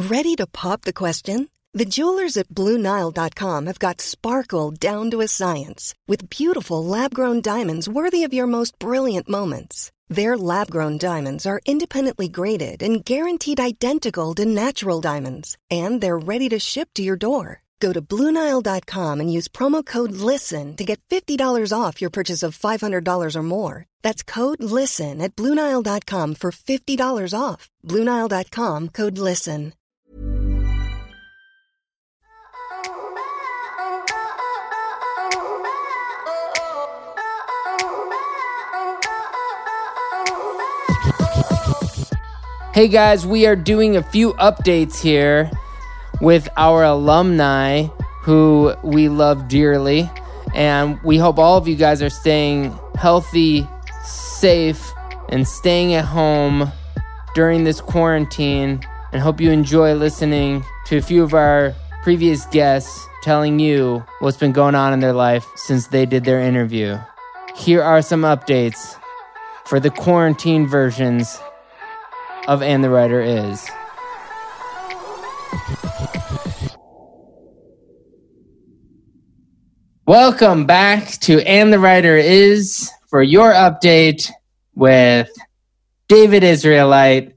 Ready to pop the question? The jewelers at BlueNile.com have got sparkle down to a science with beautiful lab-grown diamonds worthy of your most brilliant moments. Their lab-grown diamonds are independently graded and guaranteed identical to natural diamonds, and they're ready to ship to your door. Go to BlueNile.com and use promo code LISTEN to get $50 off your purchase of $500 or more. That's code LISTEN at BlueNile.com for $50 off. BlueNile.com, code LISTEN. Hey guys, we are doing a few updates here with our alumni who we love dearly, and we hope all of you guys are staying healthy, safe, and staying at home during this quarantine, and hope you enjoy listening to a few of our previous guests telling you what's been going on in their life since they did their interview. Here are some updates for the quarantine versions of And the Writer Is. Welcome back to And the Writer Is for your update with David Israelite.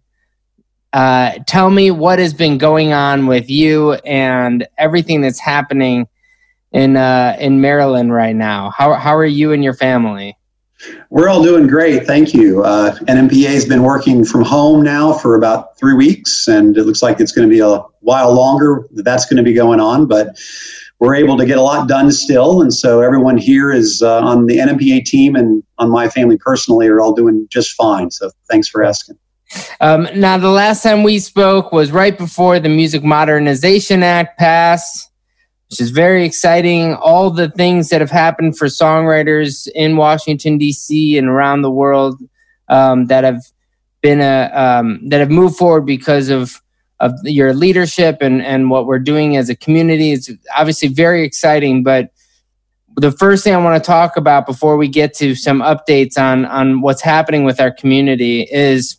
Tell me what has been going on with you and everything that's happening in Maryland right now. How are you and your family? We're all doing great, thank you. NMPA has been working from home now for about 3 weeks, and it looks like it's going to be a while longer that's going to be going on, but we're able to get a lot done still, and so everyone here is on the NMPA team and on my family personally are all doing just fine, so thanks for asking. Now, the last time we spoke was right before the Music Modernization Act passed, which is very exciting. All the things that have happened for songwriters in Washington, D.C. and around the world that have been that have moved forward because of your leadership and what we're doing as a community. It's obviously very exciting, but the first thing I want to talk about before we get to some updates on what's happening with our community is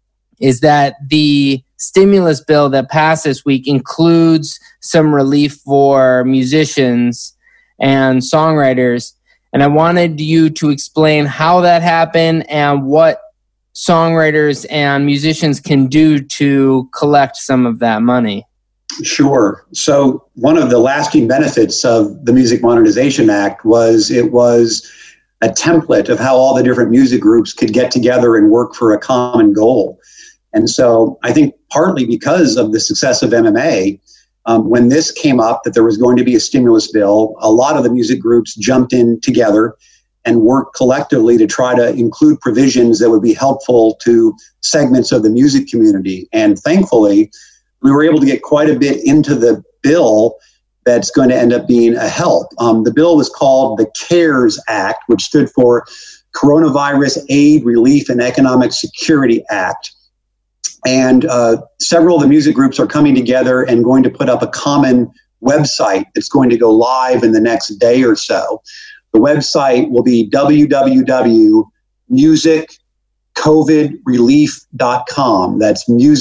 that the stimulus bill that passed this week includes some relief for musicians and songwriters. And I wanted you to explain how that happened and what songwriters and musicians can do to collect some of that money. Sure. So one of the lasting benefits of the Music Modernization Act was it was a template of how all the different music groups could get together and work for a common goal. And so I think partly because of the success of MMA, when this came up that there was going to be a stimulus bill, a lot of the music groups jumped in together and worked collectively to try to include provisions that would be helpful to segments of the music community. And thankfully, we were able to get quite a bit into the bill that's going to end up being a help. The bill was called the CARES Act, which stood for Coronavirus Aid, Relief, and Economic Security Act. And several of the music groups are coming together and going to put up a common website that's going to go live in the next day or so. The website will be musiccovidrelief.com. That's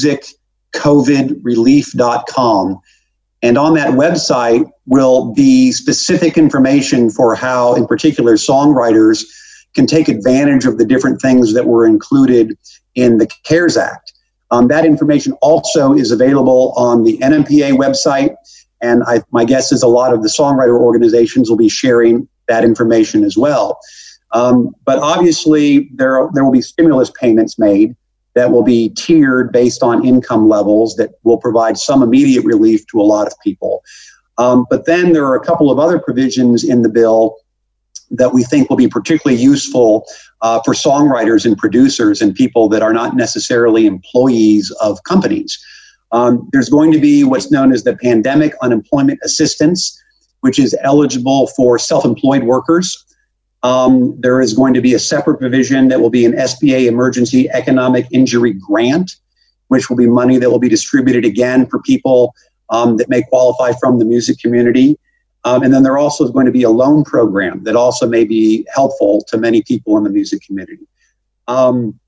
musiccovidrelief.com. And on that website will be specific information for how, in particular, songwriters can take advantage of the different things that were included in the CARES Act. That information also is available on the NMPA website, and my guess is a lot of the songwriter organizations will be sharing that information as well. But obviously, there will be stimulus payments made that will be tiered based on income levels that will provide some immediate relief to a lot of people. But then there are a couple of other provisions in the bill that we think will be particularly useful for songwriters and producers and people that are not necessarily employees of companies. There's going to be what's known as the Pandemic Unemployment Assistance, which is eligible for self-employed workers. There is going to be a separate provision that will be an SBA Emergency Economic Injury Grant, which will be money that will be distributed again for people that may qualify from the music community. And then there also is going to be a loan program that also may be helpful to many people in the music community.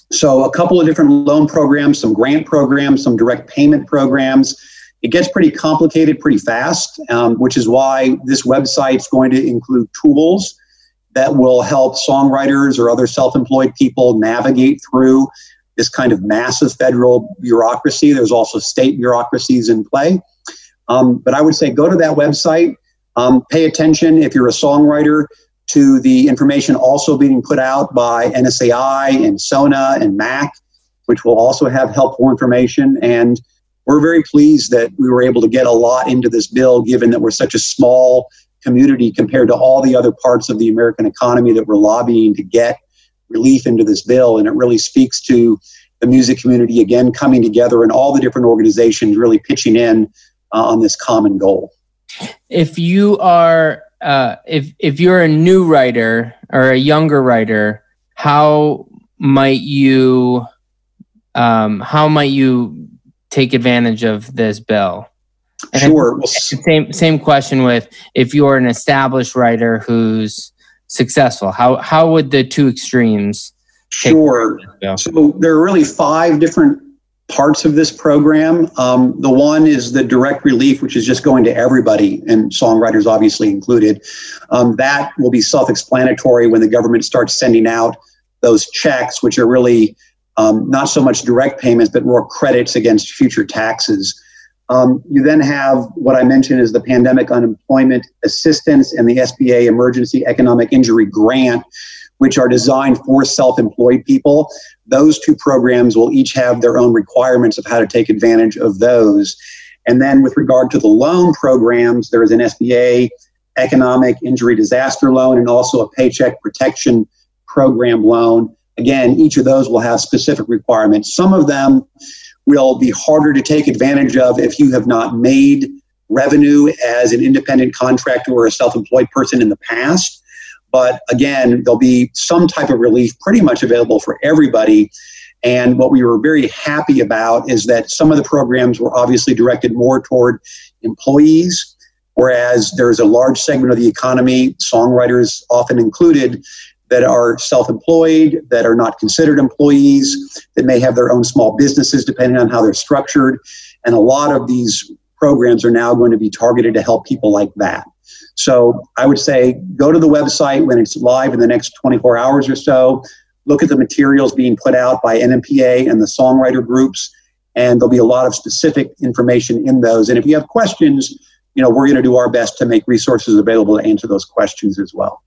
So a couple of different loan programs, some grant programs, some direct payment programs. It gets pretty complicated pretty fast, which is why this website is going to include tools that will help songwriters or other self-employed people navigate through this kind of massive federal bureaucracy. There's also state bureaucracies in play. But I would say go to that website, pay attention if you're a songwriter to the information also being put out by NSAI and SONA and MAC, which will also have helpful information. And we're very pleased that we were able to get a lot into this bill, given that we're such a small community compared to all the other parts of the American economy that we're lobbying to get relief into this bill. And it really speaks to the music community, again, coming together and all the different organizations really pitching in on this common goal. If you are, if you're a new writer or a younger writer, how might you take advantage of this bill? And sure. Same question with if you're an established writer who's successful. How would the two extremes? Sure. So there are really 5 different parts of this program. The one is the direct relief, which is just going to everybody, and songwriters obviously included. That will be self-explanatory when the government starts sending out those checks, which are really not so much direct payments, but more credits against future taxes. You then have what I mentioned is the Pandemic Unemployment Assistance and the SBA Emergency Economic Injury Grant, which are designed for self-employed people. Those 2 programs will each have their own requirements of how to take advantage of those. And then with regard to the loan programs, there is an SBA Economic Injury Disaster Loan and also a Paycheck Protection Program loan. Again, each of those will have specific requirements. Some of them will be harder to take advantage of if you have not made revenue as an independent contractor or a self-employed person in the past. But again, there'll be some type of relief pretty much available for everybody. And what we were very happy about is that some of the programs were obviously directed more toward employees, whereas there's a large segment of the economy, songwriters often included, that are self-employed, that are not considered employees, that may have their own small businesses depending on how they're structured. And a lot of these programs are now going to be targeted to help people like that. So I would say go to the website when it's live in the next 24 hours or so, look at the materials being put out by NMPA and the songwriter groups, and there'll be a lot of specific information in those. And if you have questions, we're going to do our best to make resources available to answer those questions as well.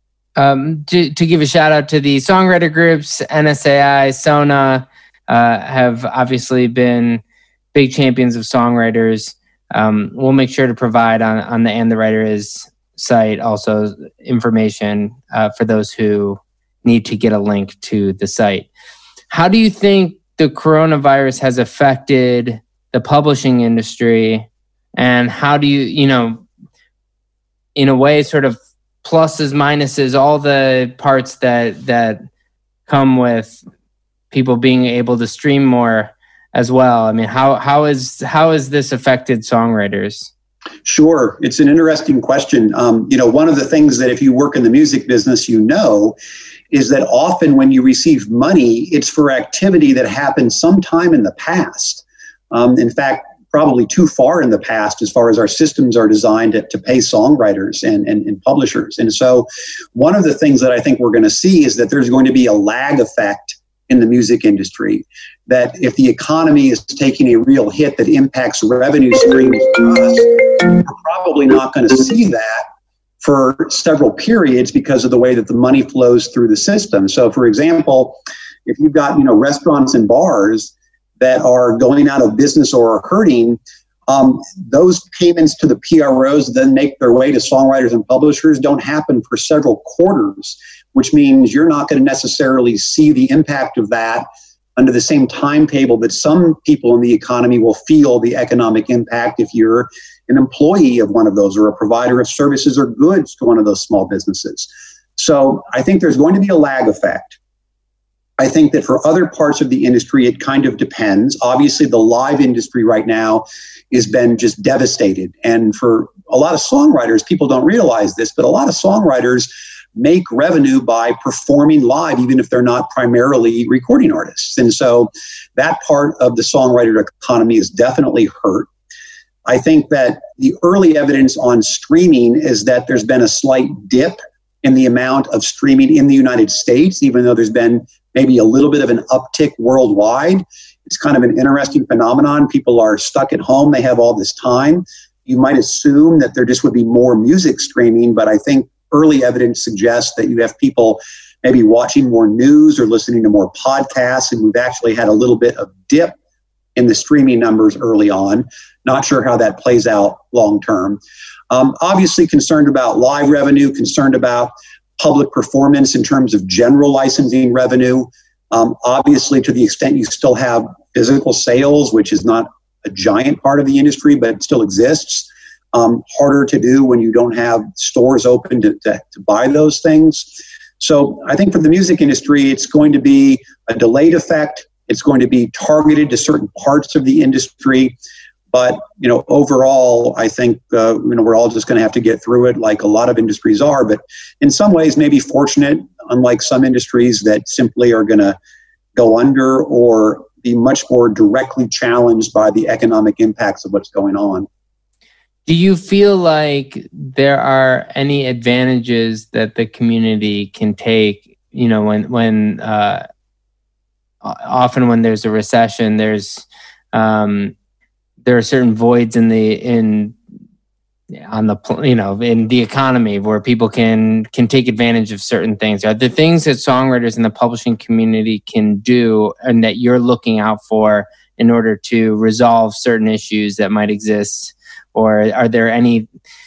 To give a shout out to the songwriter groups, NSAI, SONA have obviously been big champions of songwriters. We'll make sure to provide on the And the Writer Is site also information for those who need to get a link to the site. How do you think the coronavirus has affected the publishing industry, and how do you, in a way, sort of pluses, minuses, all the parts that come with people being able to stream more as well? I mean, how is this affected songwriters? Sure. It's an interesting question. One of the things that if you work in the music business, is that often when you receive money, it's for activity that happened sometime in the past. In fact, probably too far in the past as far as our systems are designed to pay songwriters and publishers. And so one of the things that I think we're going to see is that there's going to be a lag effect in the music industry, that if the economy is taking a real hit that impacts revenue streams for us, we're probably not going to see that for several periods because of the way that the money flows through the system. So for example, if you've got, restaurants and bars that are going out of business or are hurting, those payments to the PROs then make their way to songwriters and publishers don't happen for several quarters, which means you're not going to necessarily see the impact of that under the same timetable that some people in the economy will feel the economic impact if you're an employee of one of those or a provider of services or goods to one of those small businesses. So I think there's going to be a lag effect. I think that for other parts of the industry, it kind of depends. Obviously, the live industry right now has been just devastated. And for a lot of songwriters, people don't realize this, but a lot of songwriters make revenue by performing live, even if they're not primarily recording artists. And so that part of the songwriter economy is definitely hurt. I think that the early evidence on streaming is that there's been a slight dip in the amount of streaming in the United States, even though there's been maybe a little bit of an uptick worldwide. It's kind of an interesting phenomenon. People are stuck at home. They have all this time. You might assume that there just would be more music streaming, but I think early evidence suggests that you have people maybe watching more news or listening to more podcasts, and we've actually had a little bit of dip in the streaming numbers early on. Not sure how that plays out long term. Obviously concerned about live revenue, concerned about public performance in terms of general licensing revenue. Obviously, to the extent you still have physical sales, which is not a giant part of the industry, but it still exists. Harder to do when you don't have stores open to buy those things. So I think for the music industry, it's going to be a delayed effect. It's going to be targeted to certain parts of the industry. But, overall, I think, we're all just going to have to get through it like a lot of industries are. But in some ways, maybe fortunate, unlike some industries that simply are going to go under or be much more directly challenged by the economic impacts of what's going on. Do you feel like there are any advantages that the community can take, when often when there's a recession, there are certain voids in the economy where people can take advantage of certain things? Are there things that songwriters in the publishing community can do and that you're looking out for in order to resolve certain issues that might exist? Or is there any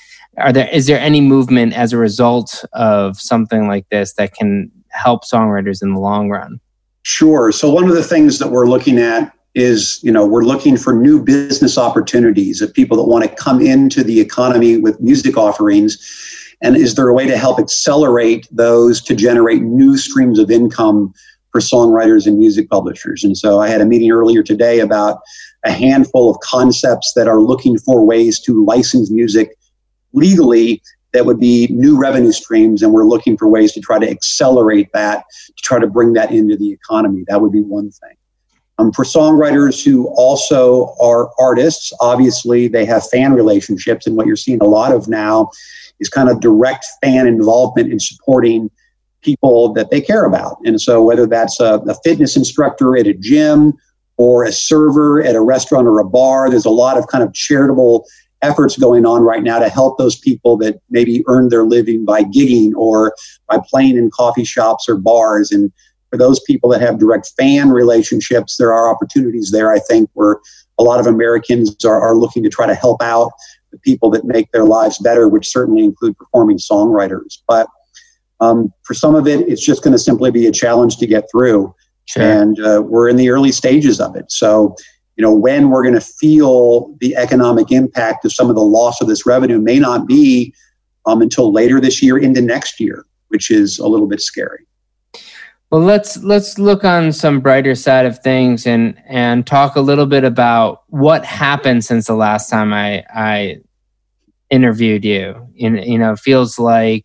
movement as a result of something like this that can help songwriters in the long run? Sure. So one of the things that we're looking at is, we're looking for new business opportunities of people that want to come into the economy with music offerings. And is there a way to help accelerate those to generate new streams of income for songwriters and music publishers? And so I had a meeting earlier today about a handful of concepts that are looking for ways to license music legally that would be new revenue streams. And we're looking for ways to try to accelerate that, to try to bring that into the economy. That would be one thing. For songwriters who also are artists, obviously they have fan relationships, and what you're seeing a lot of now is kind of direct fan involvement in supporting people that they care about. And so whether that's a fitness instructor at a gym or a server at a restaurant or a bar, there's a lot of kind of charitable efforts going on right now to help those people that maybe earn their living by gigging or by playing in coffee shops or bars. And for those people that have direct fan relationships, there are opportunities there, I think, where a lot of Americans are looking to try to help out the people that make their lives better, which certainly include performing songwriters. But for some of it, it's just going to simply be a challenge to get through. Sure. And we're in the early stages of it. So, when we're going to feel the economic impact of some of the loss of this revenue may not be until later this year into next year, which is a little bit scary. Well, let's look on some brighter side of things and talk a little bit about what happened since the last time I interviewed you. It feels like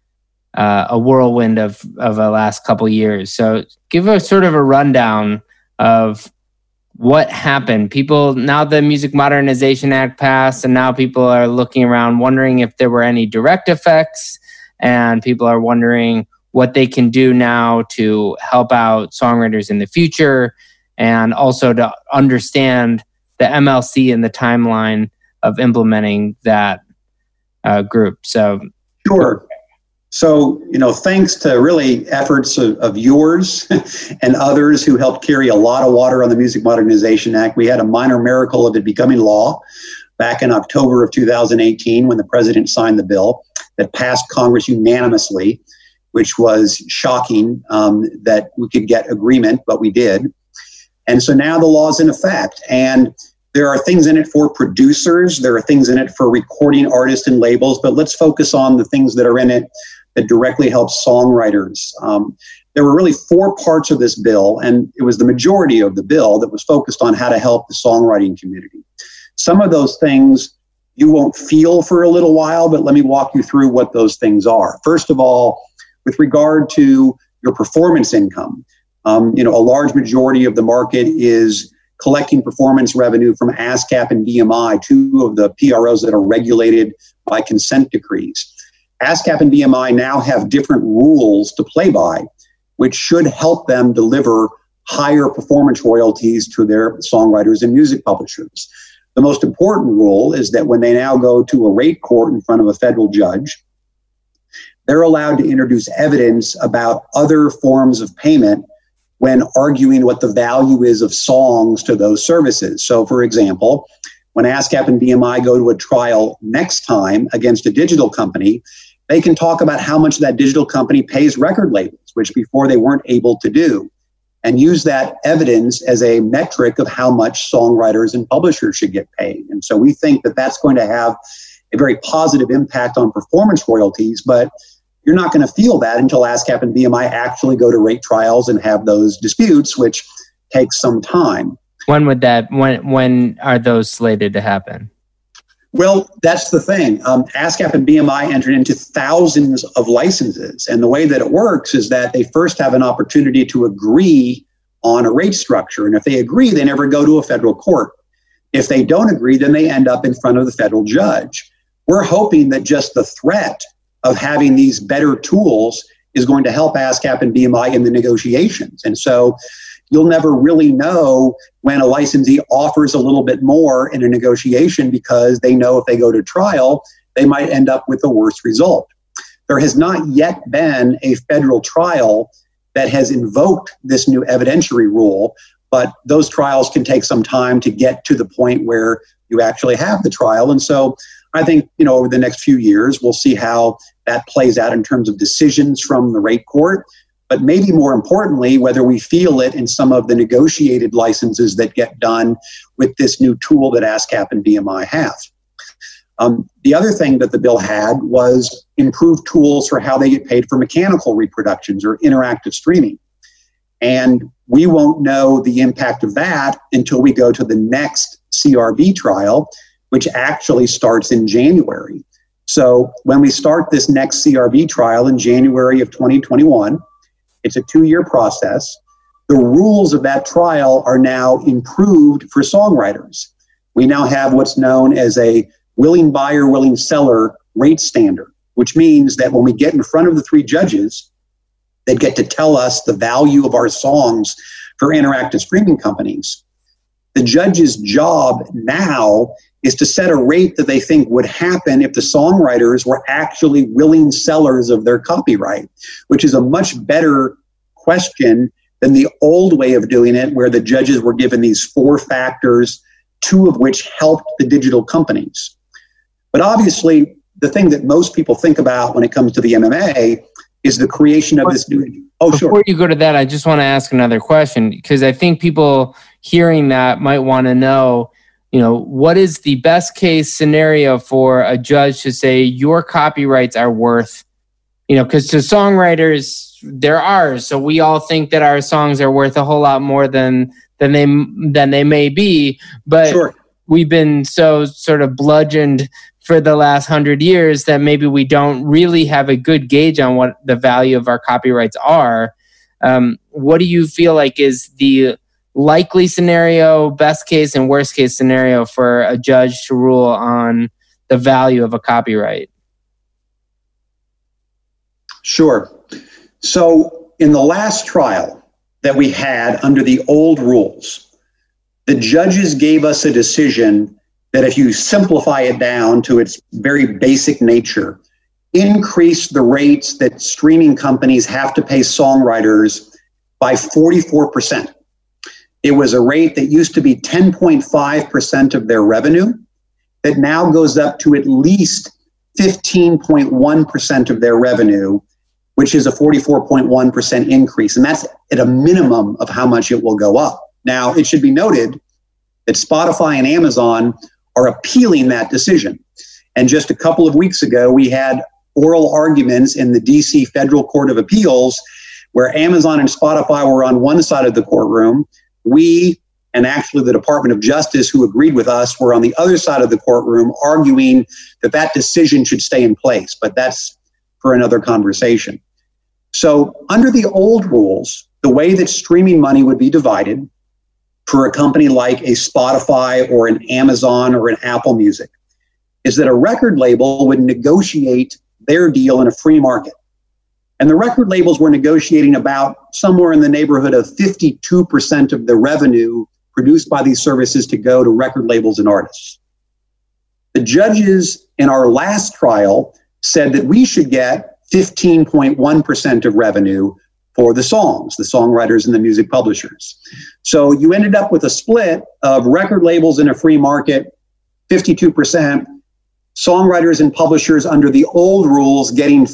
a whirlwind of the last couple years. So give us sort of a rundown of what happened. People, now the Music Modernization Act passed, and now people are looking around wondering if there were any direct effects, and people are wondering what they can do now to help out songwriters in the future, and also to understand the MLC and the timeline of implementing that group. So, sure. So, thanks to really efforts of yours and others who helped carry a lot of water on the Music Modernization Act, we had a minor miracle of it becoming law back in October of 2018 when the president signed the bill that passed Congress unanimously, which was shocking that we could get agreement, but we did. And so now the law is in effect. And there are things in it for producers. There are things in it for recording artists and labels. But let's focus on the things that are in it that directly help songwriters. There were really 4 parts of this bill, and it was the majority of the bill that was focused on how to help the songwriting community. Some of those things you won't feel for a little while, but let me walk you through what those things are. First of all, with regard to your performance income. A large majority of the market is collecting performance revenue from ASCAP and BMI, two of the PROs that are regulated by consent decrees. ASCAP and BMI now have different rules to play by, which should help them deliver higher performance royalties to their songwriters and music publishers. The most important rule is that when they now go to a rate court in front of a federal judge, they're allowed to introduce evidence about other forms of payment when arguing what the value is of songs to those services. So, for example, when ASCAP and BMI go to a trial next time against a digital company, they can talk about how much that digital company pays record labels, which before they weren't able to do, and use that evidence as a metric of how much songwriters and publishers should get paid. And so we think that that's going to have a very positive impact on performance royalties, but you're not going to feel that until ASCAP and BMI actually go to rate trials and have those disputes, which takes some time. When are those slated to happen? Well, that's the thing. ASCAP and BMI entered into thousands of licenses. And the way that it works is that they first have an opportunity to agree on a rate structure. And if they agree, they never go to a federal court. If they don't agree, then they end up in front of the federal judge. We're hoping that just the threat of having these better tools is going to help ASCAP and BMI in the negotiations. And so you'll never really know when a licensee offers a little bit more in a negotiation because they know if they go to trial, they might end up with the worst result. There has not yet been a federal trial that has invoked this new evidentiary rule, but those trials can take some time to get to the point where you actually have the trial. And so I think, over the next few years, we'll see how that plays out in terms of decisions from the rate court. But maybe more importantly, whether we feel it in some of the negotiated licenses that get done with this new tool that ASCAP and BMI have. The other thing that the bill had was improved tools for how they get paid for mechanical reproductions or interactive streaming. And we won't know the impact of that until we go to the next CRB trial, which actually starts in January. So when we start this next CRB trial in January of 2021, it's a 2-year process. The rules of that trial are now improved for songwriters. We now have what's known as a willing buyer, willing seller rate standard, which means that when we get in front of the 3 judges, they get to tell us the value of our songs for interactive streaming companies. The judge's job now is to set a rate that they think would happen if the songwriters were actually willing sellers of their copyright, which is a much better question than the old way of doing it, where the judges were given these 4 factors, 2 of which helped the digital companies. But obviously, the thing that most people think about when it comes to the MMA is the creation of this new... Before you go to that, I just want to ask another question, because I think people hearing that might want to know, what is the best case scenario for a judge to say your copyrights are worth, because to songwriters, they're ours. So we all think that our songs are worth a whole lot more than they may be. But sure, we've been so sort of bludgeoned for the last 100 years that maybe we don't really have a good gauge on what the value of our copyrights are. What do you feel like is the likely scenario, best case and worst case scenario for a judge to rule on the value of a copyright? Sure. So in the last trial that we had under the old rules, the judges gave us a decision that, if you simplify it down to its very basic nature, increase the rates that streaming companies have to pay songwriters by 44%. It was a rate that used to be 10.5% of their revenue that now goes up to at least 15.1% of their revenue, which is a 44.1% increase. And that's at a minimum of how much it will go up. Now, it should be noted that Spotify and Amazon are appealing that decision. And just a couple of weeks ago, we had oral arguments in the DC Federal Court of Appeals where Amazon and Spotify were on one side of the courtroom. We, and actually the Department of Justice, who agreed with us, were on the other side of the courtroom arguing that that decision should stay in place. But that's for another conversation. So under the old rules, the way that streaming money would be divided for a company like a Spotify or an Amazon or an Apple Music is that a record label would negotiate their deal in a free market. And the record labels were negotiating about somewhere in the neighborhood of 52% of the revenue produced by these services to go to record labels and artists. The judges in our last trial said that we should get 15.1% of revenue for the songs, the songwriters and the music publishers. So you ended up with a split of record labels in a free market, 52%, songwriters and publishers under the old rules getting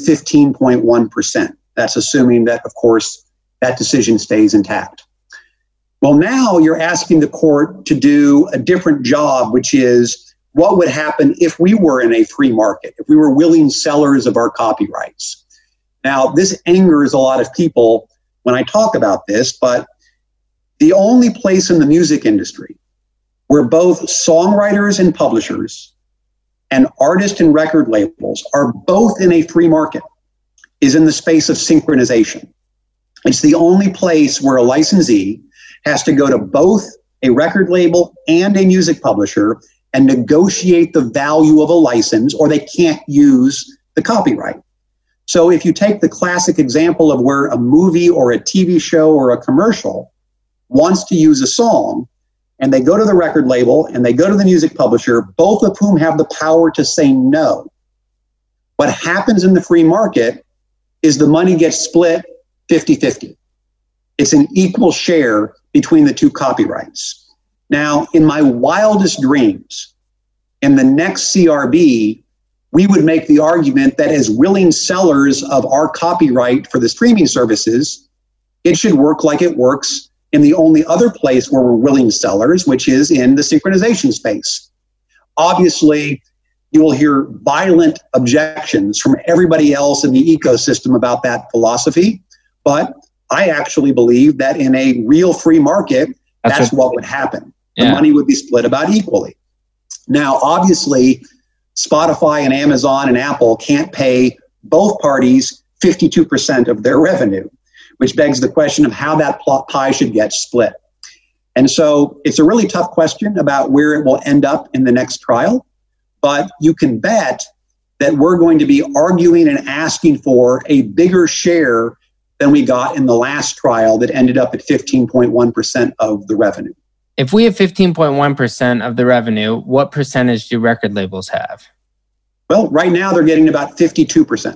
15.1%. That's assuming that, of course, that decision stays intact. Well, now you're asking the court to do a different job, which is what would happen if we were in a free market, if we were willing sellers of our copyrights. Now, this angers a lot of people when I talk about this, but the only place in the music industry where both songwriters and publishers and artists and record labels are both in a free market is in the space of synchronization. It's the only place where a licensee has to go to both a record label and a music publisher and negotiate the value of a license, or they can't use the copyright. So if you take the classic example of where a movie or a TV show or a commercial wants to use a song, and they go to the record label and they go to the music publisher, both of whom have the power to say no. What happens in the free market is the money gets split 50-50. It's an equal share between the two copyrights. Now, in my wildest dreams, in the next CRB, we would make the argument that as willing sellers of our copyright for the streaming services, it should work like it works in the only other place where we're willing sellers, which is in the synchronization space. Obviously, you will hear violent objections from everybody else in the ecosystem about that philosophy, but I actually believe that in a real free market, that's what would happen. The money would be split about equally. Now, obviously, Spotify and Amazon and Apple can't pay both parties 52% of their revenue, which begs the question of how that pie should get split. And so it's a really tough question about where it will end up in the next trial, but you can bet that we're going to be arguing and asking for a bigger share than we got in the last trial that ended up at 15.1% of the revenue. If we have 15.1% of the revenue, what percentage do record labels have? Well, right now they're getting about 52%.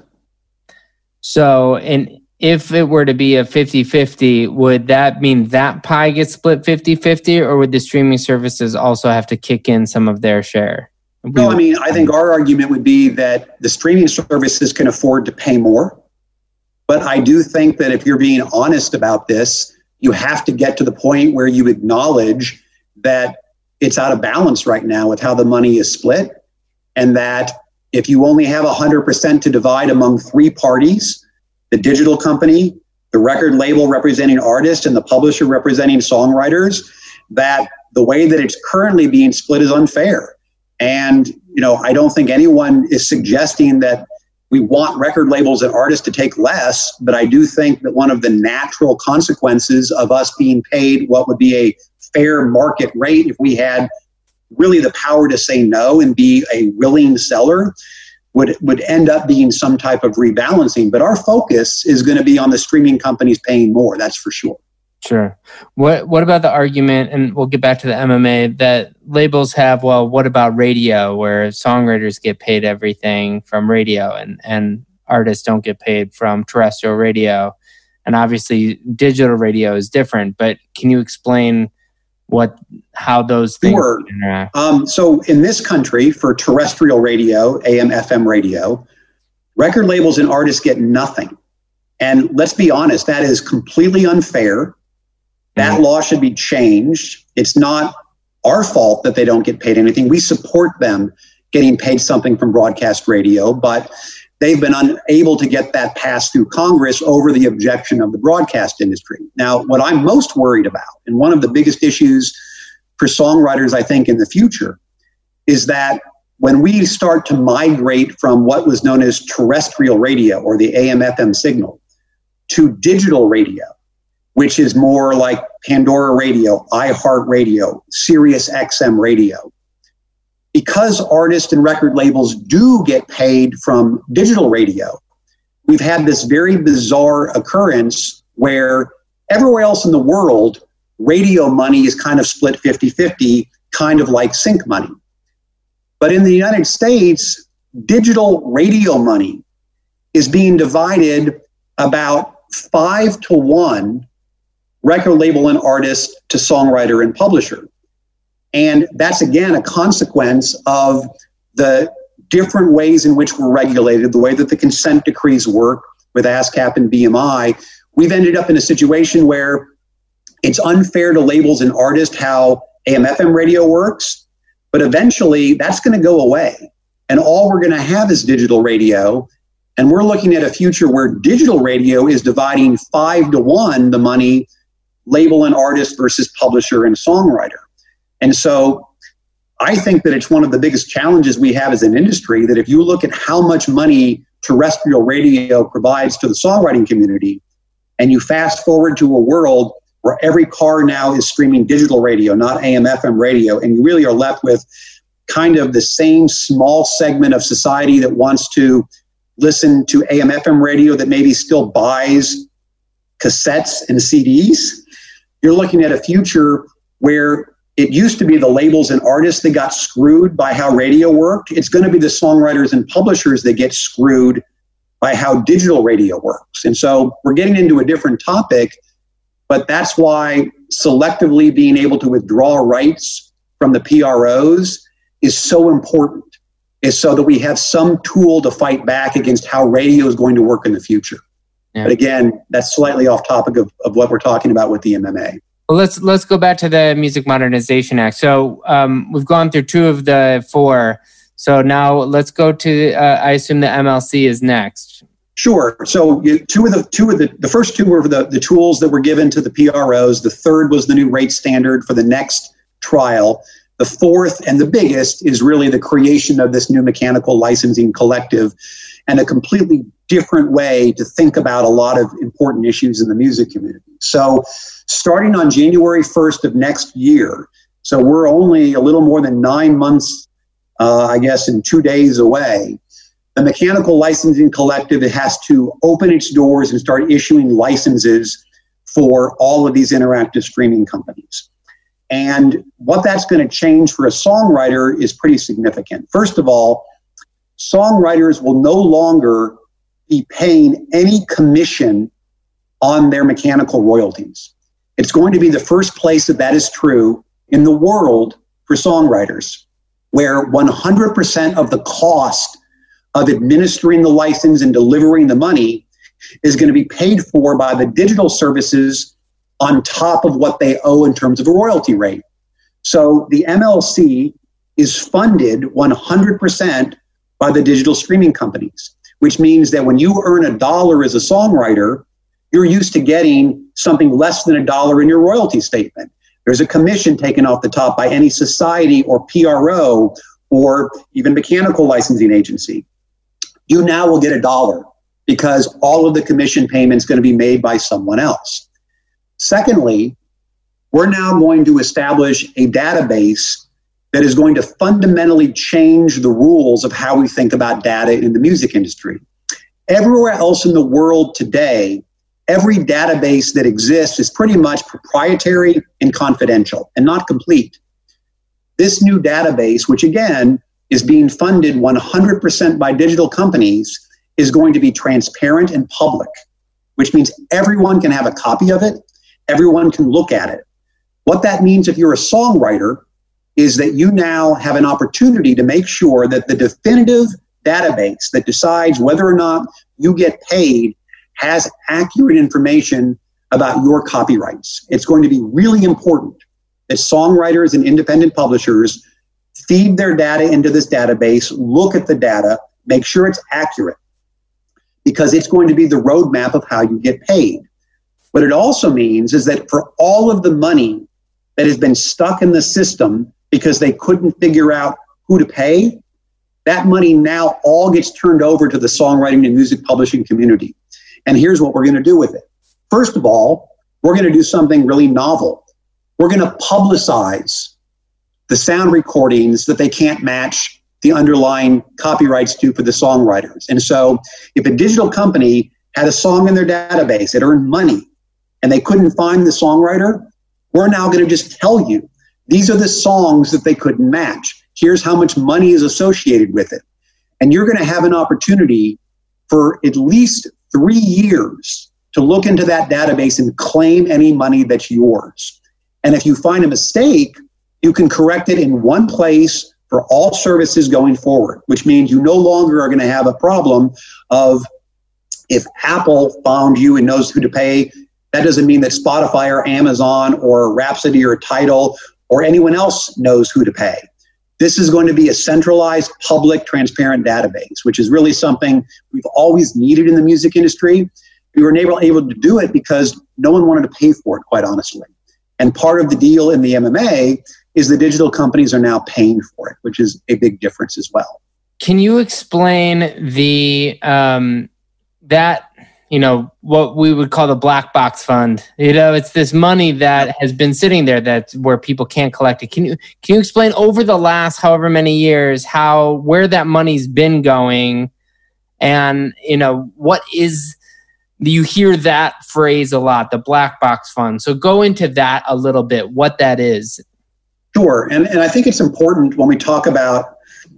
So, if it were to be a 50-50, would that mean that pie gets split 50-50, or would the streaming services also have to kick in some of their share? No, I mean, I think our argument would be that the streaming services can afford to pay more. But I do think that if you're being honest about this, you have to get to the point where you acknowledge that it's out of balance right now with how the money is split, and that if you only have 100% to divide among three parties, the digital company, the record label representing artists, and the publisher representing songwriters, that the way that it's currently being split is unfair. And, I don't think anyone is suggesting that we want record labels and artists to take less, but I do think that one of the natural consequences of us being paid what would be a fair market rate if we had really the power to say no and be a willing seller would end up being some type of rebalancing. But our focus is going to be on the streaming companies paying more, that's for sure. Sure. What about the argument, and we'll get back to the MMA, that labels have, well, what about radio, where songwriters get paid everything from radio and artists don't get paid from terrestrial radio? And obviously digital radio is different, but can you explain how those things interact? So in this country, for terrestrial radio, AM, FM radio, record labels and artists get nothing. And let's be honest, that is completely unfair. That law should be changed. It's not our fault that they don't get paid anything. We support them getting paid something from broadcast radio, but they've been unable to get that passed through Congress over the objection of the broadcast industry. Now, what I'm most worried about, and one of the biggest issues for songwriters, I think, in the future, is that when we start to migrate from what was known as terrestrial radio or the AM/FM signal to digital radio, which is more like Pandora Radio, iHeartRadio, Sirius XM Radio. Because artists and record labels do get paid from digital radio, we've had this very bizarre occurrence where everywhere else in the world, radio money is kind of split 50-50, kind of like sync money. But in the United States, digital radio money is being divided about 5-to-1 record label and artist to songwriter and publisher. And that's, again, a consequence of the different ways in which we're regulated, the way that the consent decrees work with ASCAP and BMI. We've ended up in a situation where it's unfair to labels and artists how AM/FM radio works, but eventually that's going to go away. And all we're going to have is digital radio. And we're looking at a future where digital radio is dividing 5-to-1 the money, label and artist versus publisher and songwriter. And so I think that it's one of the biggest challenges we have as an industry, that if you look at how much money terrestrial radio provides to the songwriting community, and you fast forward to a world where every car now is streaming digital radio, not AM/FM radio, and you really are left with kind of the same small segment of society that wants to listen to AM/FM radio that maybe still buys cassettes and CDs. You're looking at a future where it used to be the labels and artists that got screwed by how radio worked. It's going to be the songwriters and publishers that get screwed by how digital radio works. And so we're getting into a different topic, but that's why selectively being able to withdraw rights from the PROs is so important, is so that we have some tool to fight back against how radio is going to work in the future. Yeah. But again, that's slightly off topic of what we're talking about with the MMA. Well, let's go back to the Music Modernization Act. So we've gone through 2 of the 4. So now let's go to, I assume the MLC is next. Sure. So the first 2 were the tools that were given to the PROs. The third was the new rate standard for the next trial. The fourth and the biggest is really the creation of this new mechanical licensing collective, and a completely different way to think about a lot of important issues in the music community. So starting on January 1st of next year, so we're only a little more than 9 months, I guess, and 2 days away, the Mechanical Licensing Collective has to open its doors and start issuing licenses for all of these interactive streaming companies. And what that's going to change for a songwriter is pretty significant. First of all, songwriters will no longer be paying any commission on their mechanical royalties. It's going to be the first place that is true in the world for songwriters, where 100% of the cost of administering the license and delivering the money is going to be paid for by the digital services on top of what they owe in terms of a royalty rate. So the MLC is funded 100% by the digital streaming companies, which means that when you earn $1 as a songwriter, you're used to getting something less than $1 in your royalty statement. There's a commission taken off the top by any society or PRO or even mechanical licensing agency. You now will get $1 because all of the commission payment is going to be made by someone else. Secondly, we're now going to establish a database that is going to fundamentally change the rules of how we think about data in the music industry. Everywhere else in the world today, every database that exists is pretty much proprietary and confidential and not complete. This new database, which again is being funded 100% by digital companies, is going to be transparent and public, which means everyone can have a copy of it. Everyone can look at it. What that means if you're a songwriter is that you now have an opportunity to make sure that the definitive database that decides whether or not you get paid has accurate information about your copyrights. It's going to be really important that songwriters and independent publishers feed their data into this database, look at the data, make sure it's accurate, because it's going to be the roadmap of how you get paid. What it also means is that for all of the money that has been stuck in the system because they couldn't figure out who to pay, that money now all gets turned over to the songwriting and music publishing community. And here's what we're going to do with it. First of all, we're going to do something really novel. We're going to publicize the sound recordings that they can't match the underlying copyrights to for the songwriters. And so if a digital company had a song in their database, it earned money, and they couldn't find the songwriter, we're now going to just tell you, these are the songs that they couldn't match. Here's how much money is associated with it. And you're going to have an opportunity for at least 3 years to look into that database and claim any money that's yours. And if you find a mistake, you can correct it in one place for all services going forward, which means you no longer are going to have a problem of, if Apple found you and knows who to pay, that doesn't mean that Spotify or Amazon or Rhapsody or Tidal or anyone else knows who to pay. This is going to be a centralized, public, transparent database, which is really something we've always needed in the music industry. We were able to do it because no one wanted to pay for it, quite honestly. And part of the deal in the MMA is the digital companies are now paying for it, which is a big difference as well. Can you explain the what we would call the black box fund? It's this money that has been sitting there that's where people can't collect it. Can you explain over the last however many years where that money's been going, and what is? You hear that phrase a lot, the black box fund. So go into that a little bit, what that is. Sure. And I think it's important when we talk about,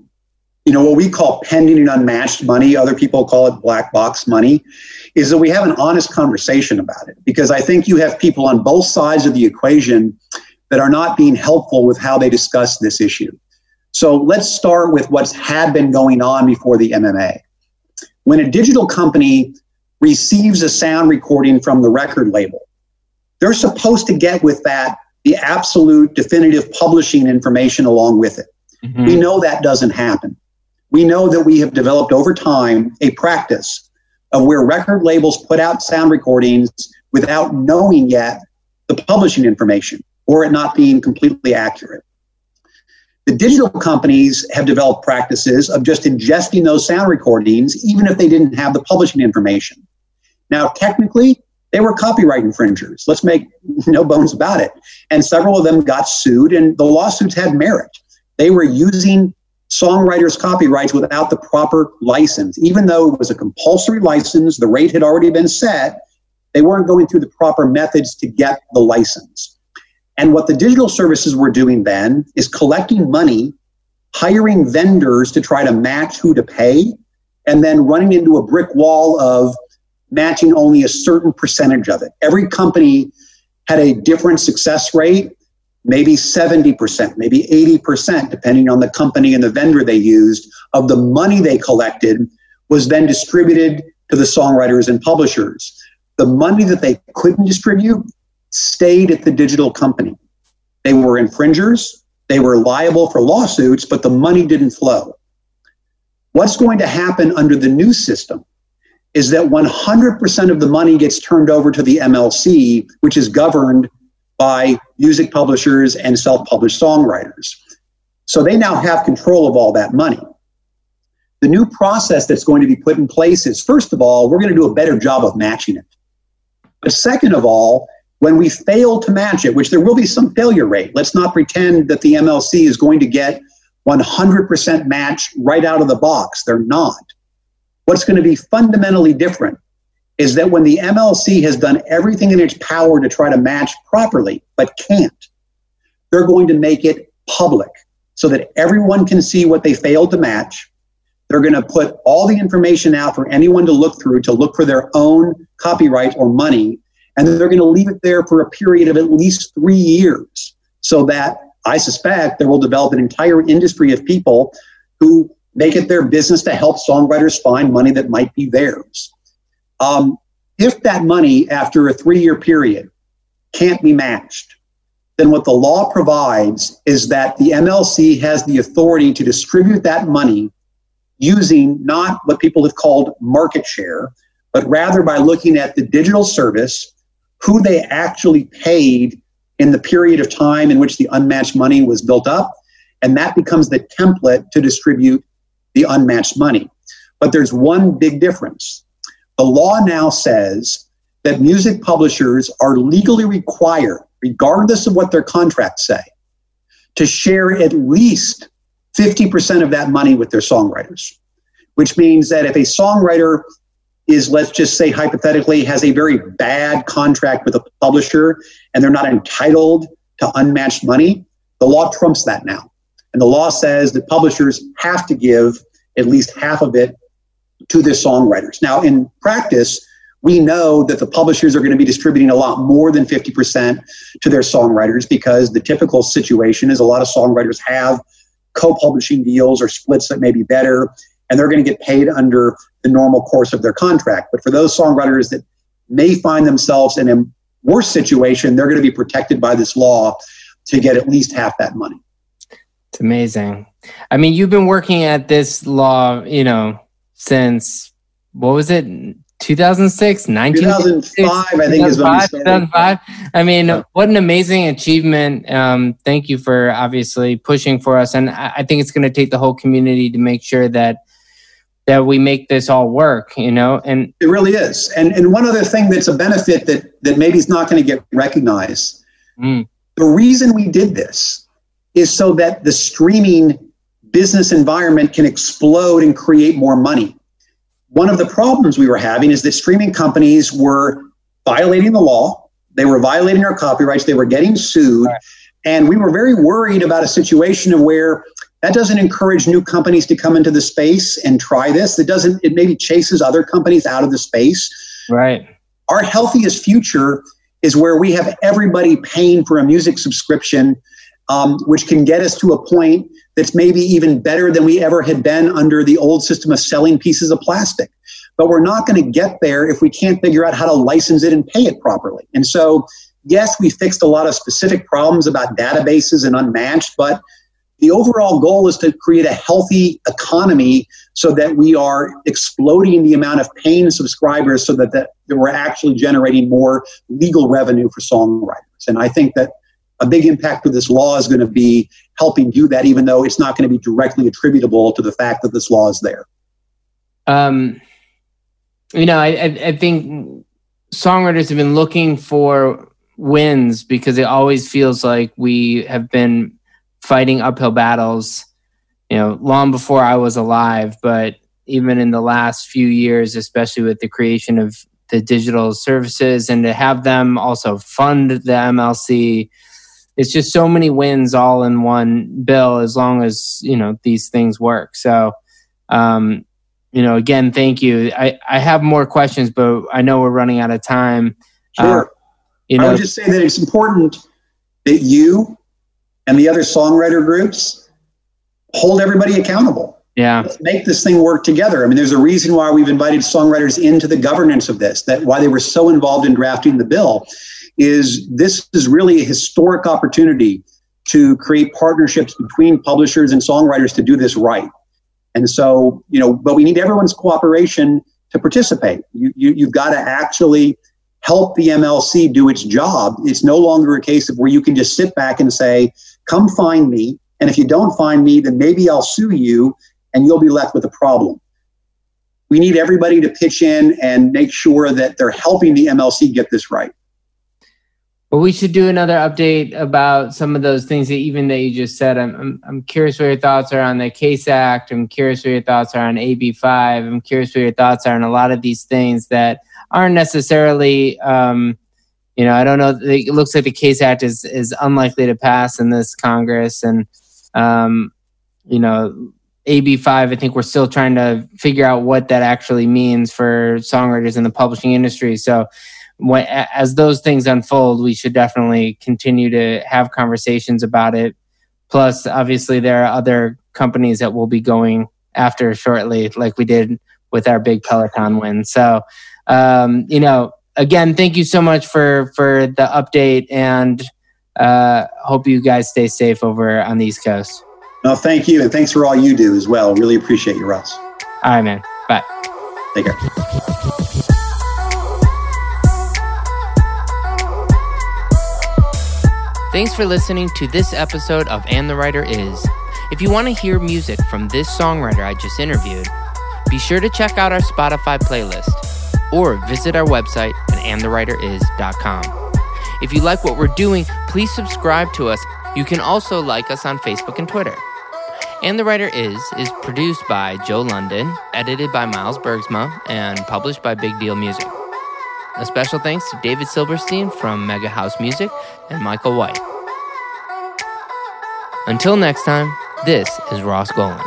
what we call pending and unmatched money, other people call it black box money, is that we have an honest conversation about it. Because I think you have people on both sides of the equation that are not being helpful with how they discuss this issue. So let's start with what's had been going on before the MMA. When a digital company receives a sound recording from the record label, they're supposed to get with that the absolute definitive publishing information along with it. Mm-hmm. We know that doesn't happen. We know that we have developed over time a practice of where record labels put out sound recordings without knowing yet the publishing information, or it not being completely accurate. The digital companies have developed practices of just ingesting those sound recordings, even if they didn't have the publishing information. Now, technically, they were copyright infringers. Let's make no bones about it. And several of them got sued, and the lawsuits had merit. They were using songwriters' copyrights without the proper license. Even though it was a compulsory license, the rate had already been set, they weren't going through the proper methods to get the license. And what the digital services were doing then is collecting money, hiring vendors to try to match who to pay, and then running into a brick wall of matching only a certain percentage of it. Every company had a different success rate, maybe 70%, maybe 80%, depending on the company and the vendor they used, of the money they collected was then distributed to the songwriters and publishers. The money that they couldn't distribute stayed at the digital company. They were infringers, they were liable for lawsuits, but the money didn't flow. What's going to happen under the new system is that 100% of the money gets turned over to the MLC, which is governed by music publishers and self-published songwriters. So they now have control of all that money. The new process that's going to be put in place is, first of all, we're going to do a better job of matching it. But second of all, when we fail to match it, which there will be some failure rate, let's not pretend that the MLC is going to get 100% match right out of the box. They're not. What's going to be fundamentally different is that when the MLC has done everything in its power to try to match properly, but can't, they're going to make it public so that everyone can see what they failed to match. They're going to put all the information out for anyone to look through, to look for their own copyright or money, and they're going to leave it there for a period of at least 3 years, so that I suspect there will develop an entire industry of people who make it their business to help songwriters find money that might be theirs. If that money, after a 3-year period, can't be matched, then what the law provides is that the MLC has the authority to distribute that money using not what people have called market share, but rather by looking at the digital service, who they actually paid in the period of time in which the unmatched money was built up, and that becomes the template to distribute the unmatched money. But there's one big difference. The law now says that music publishers are legally required, regardless of what their contracts say, to share at least 50% of that money with their songwriters, which means that if a songwriter is, let's just say hypothetically, has a very bad contract with a publisher and they're not entitled to unmatched money, the law trumps that now. And the law says that publishers have to give at least half of it to their songwriters. Now, in practice, we know that the publishers are going to be distributing a lot more than 50% to their songwriters, because the typical situation is a lot of songwriters have co-publishing deals or splits that may be better, and they're going to get paid under the normal course of their contract. But for those songwriters that may find themselves in a worse situation, they're going to be protected by this law to get at least half that money. It's amazing. I mean, you've been working at this law, since, what was it? 2006, 2005, I think is when we started. 2005. I mean, what an amazing achievement. Thank you for obviously pushing for us. And I think it's going to take the whole community to make sure that we make this all work, and it really is. And one other thing that's a benefit that maybe is not going to get recognized. The reason we did this is so that the streaming business environment can explode and create more money. One of the problems we were having is that streaming companies were violating the law. They were violating our copyrights. They were getting sued. Right. And we were very worried about a situation where that doesn't encourage new companies to come into the space and try this. It maybe chases other companies out of the space. Right. Our healthiest future is where we have everybody paying for a music subscription, which can get us to a point that's maybe even better than we ever had been under the old system of selling pieces of plastic. But we're not going to get there if we can't figure out how to license it and pay it properly. And so, yes, we fixed a lot of specific problems about databases and unmatched, but the overall goal is to create a healthy economy so that we are exploding the amount of paying subscribers so that we're actually generating more legal revenue for songwriters. And I think that a big impact of this law is going to be helping do that, even though it's not going to be directly attributable to the fact that this law is there. I think songwriters have been looking for wins because it always feels like we have been fighting uphill battles, long before I was alive, but even in the last few years, especially with the creation of the digital services and to have them also fund the MLC. It's just so many wins all in one bill as long as, these things work. So, again, thank you. I have more questions, but I know we're running out of time. Sure. I would just say that it's important that you and the other songwriter groups hold everybody accountable. Yeah. Let's make this thing work together. I mean, there's a reason why we've invited songwriters into the governance of this, that why they were so involved in drafting the bill. This is really a historic opportunity to create partnerships between publishers and songwriters to do this right. And so, but we need everyone's cooperation to participate. You've got to actually help the MLC do its job. It's no longer a case of where you can just sit back and say, come find me. And if you don't find me, then maybe I'll sue you and you'll be left with a problem. We need everybody to pitch in and make sure that they're helping the MLC get this right. Well, we should do another update about some of those things that you just said. I'm curious what your thoughts are on the CASE Act. I'm curious what your thoughts are on AB5. I'm curious what your thoughts are on a lot of these things that aren't necessarily, I don't know. It looks like the CASE Act is unlikely to pass in this Congress. And, AB5, I think we're still trying to figure out what that actually means for songwriters in the publishing industry. So, as those things unfold, we should definitely continue to have conversations about it. Plus, obviously, there are other companies that we'll be going after shortly, like we did with our big Peloton win. So, again, thank you so much for the update, and hope you guys stay safe over on the East Coast. No, thank you, and thanks for all you do as well. Really appreciate you, Russ. All right, man. Bye. Take care. Thanks for listening to this episode of And the Writer Is. If you want to hear music from this songwriter I just interviewed, be sure to check out our Spotify playlist. or visit our website at andthewriteris.com. If you like what we're doing, please subscribe to us. You can also like us on Facebook and Twitter. And the Writer is produced by Joe London, edited by Miles Bergsma, and published by Big Deal Music. A special thanks to David Silverstein from Mega House Music and Michael White. Until next time, this is Ross Golan.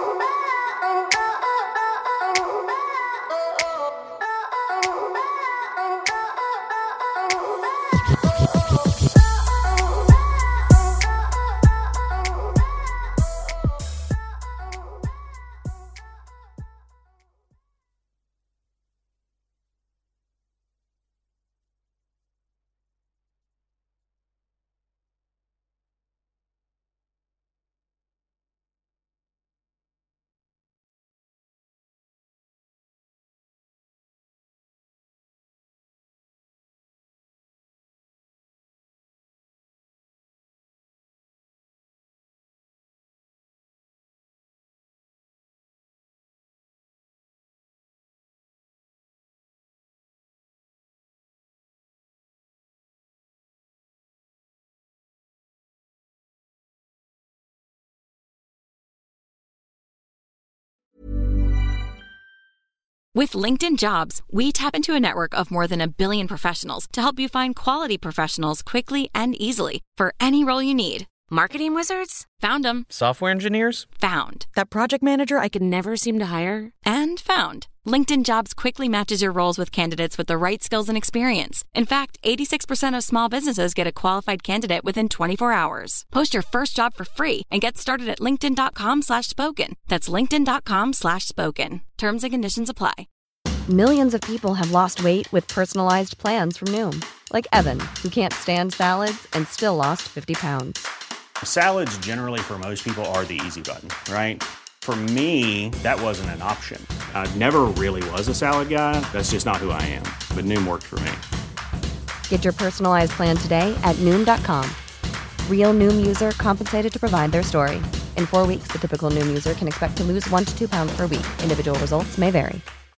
With LinkedIn Jobs, we tap into a network of more than 1 billion professionals to help you find quality professionals quickly and easily for any role you need. Marketing wizards? Found them. Software engineers? Found. That project manager I could never seem to hire? And found. LinkedIn Jobs quickly matches your roles with candidates with the right skills and experience. In fact, 86% of small businesses get a qualified candidate within 24 hours. Post your first job for free and get started at linkedin.com/spoken. That's linkedin.com/spoken. Terms and conditions apply. Millions of people have lost weight with personalized plans from Noom. Like Evan, who can't stand salads and still lost 50 pounds. Salads generally for most people are the easy button, right? For me, that wasn't an option. I never really was a salad guy. That's just not who I am. But Noom worked for me. Get your personalized plan today at Noom.com. Real Noom user compensated to provide their story. In 4 weeks, the typical Noom user can expect to lose 1 to 2 pounds per week. Individual results may vary.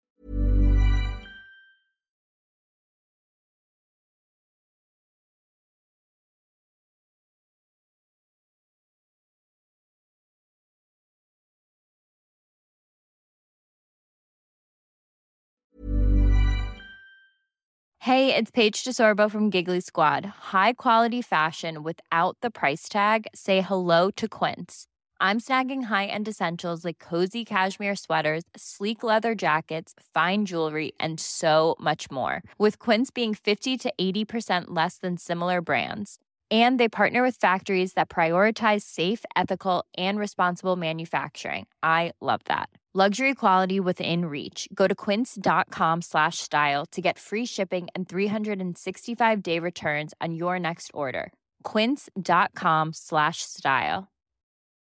Hey, it's Paige DeSorbo from Giggly Squad. High quality fashion without the price tag. Say hello to Quince. I'm snagging high-end essentials like cozy cashmere sweaters, sleek leather jackets, fine jewelry, and so much more. With Quince being 50 to 80% less than similar brands. And they partner with factories that prioritize safe, ethical, and responsible manufacturing. I love that. Luxury quality within reach. Go to quince.com/style to get free shipping and 365-day returns on your next order. Quince.com/style.